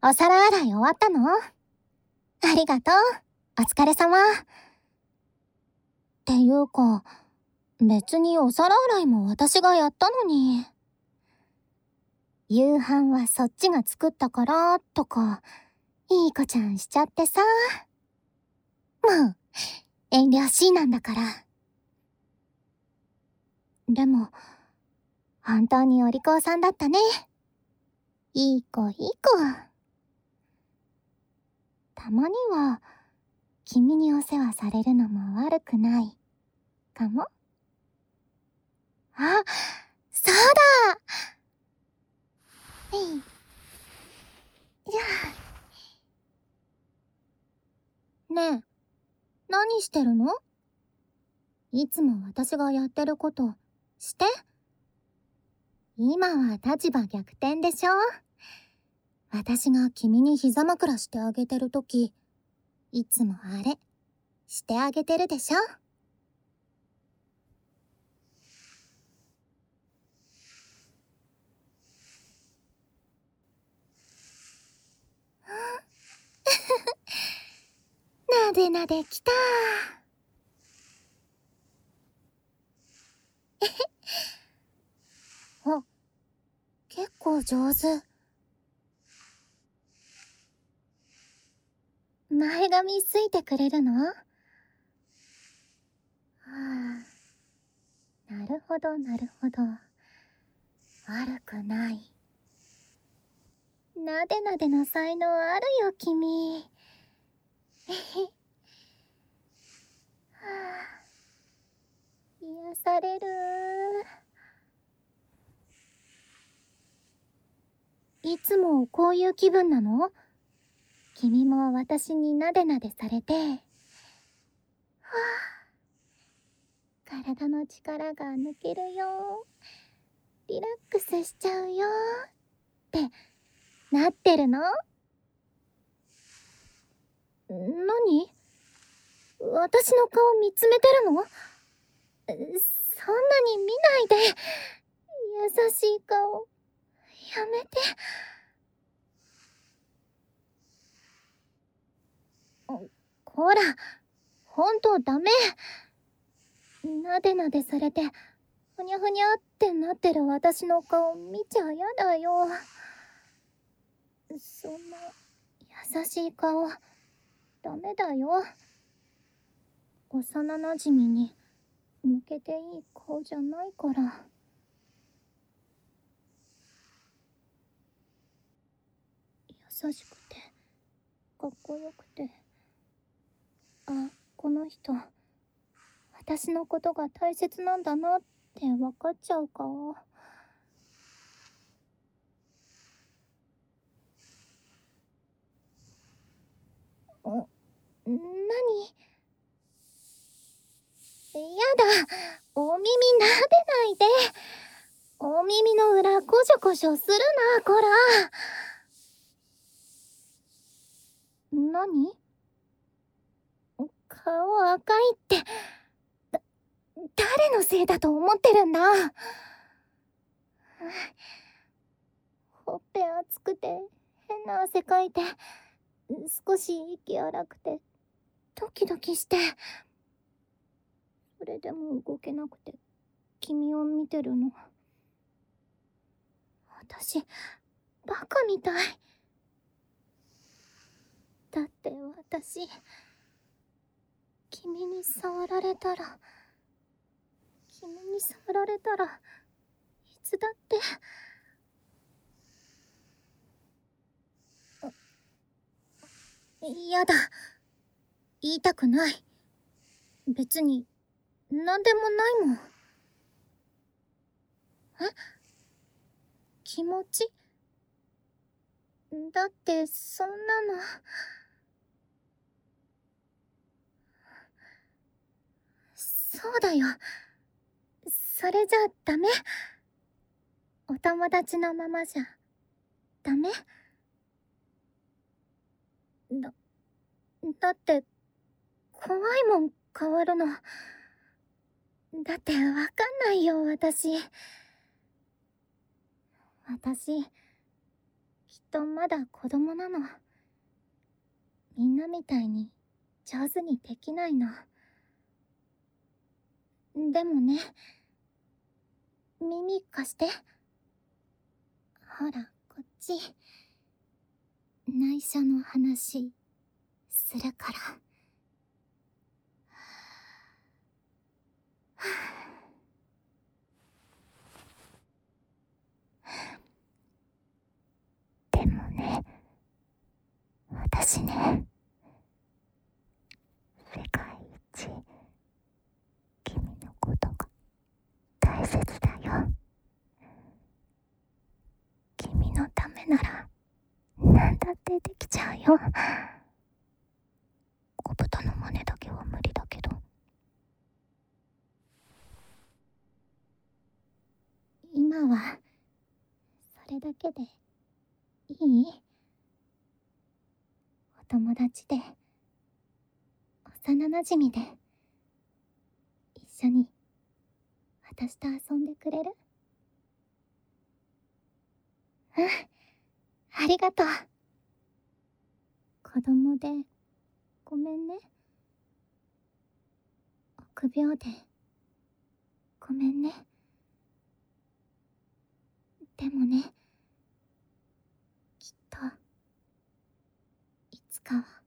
お皿洗い終わったの？ありがとう。お疲れ様。っていうか、別にお皿洗いも私がやったのに。夕飯はそっちが作ったから、とか、いい子ちゃんしちゃってさ。もう、遠慮しいなんだから。でも、本当にお利口さんだったね。いい子いい子。たまには、君にお世話されるのも悪くないかも。あ、そうだ。じゃあ。ねえ、何してるの？いつも私がやってることして。今は立場逆転でしょ？私が君に膝枕してあげてるとき、いつもあれしてあげてるでしょ？なでなできた。あ、結構上手。前髪すいてくれるの？はあ、なるほどなるほど。悪くない。なでなでの才能あるよ君。はあ、癒される。いつもこういう気分なの？君も私になでなでされて、はあ、体の力が抜けるよ、リラックスしちゃうよってなってるの？何？私の顔見つめてるの？そんなに見ないで。優しい顔やめて。こら、ほんとダメ。なでなでされてふにゃふにゃってなってる私の顔見ちゃやだよ。そんな優しい顔ダメだよ。幼なじみに向けていい顔じゃないから。優しくてかっこよくて、あ、この人私のことが大切なんだなって分かっちゃうか。何？やだ、お耳撫でないで。お耳の裏コショコショするな、こら。何？顔赤いって、誰のせいだと思ってるんだ。ほっぺ熱くて変な汗かいて、少し息荒くてドキドキして、それでも動けなくて君を見てるの。私バカみたい。だって私君に触られたらいつだって嫌だ、言いたくない。別に何でもないもん。気持ち？だってそんなの。そうだよ。それじゃダメ？お友達のままじゃダメ？だって怖いもん、変わるの。だってわかんないよ、私。きっとまだ子供なの。みんなみたいに上手にできないの。でもね、耳貸して。ほら、こっち。内緒の話、するから。でもね、私ね、世界一、君のことが大切だよ。君のためなら、なんだってできちゃうよ。小豚の真似だけは無理だけど。今は、それだけで、いい？お友達で、幼馴染で、一緒に、私と遊んでくれる？うん、ありがとう。子供で、ごめんね。臆病で、ごめんね。でもね、きっと、いつかは。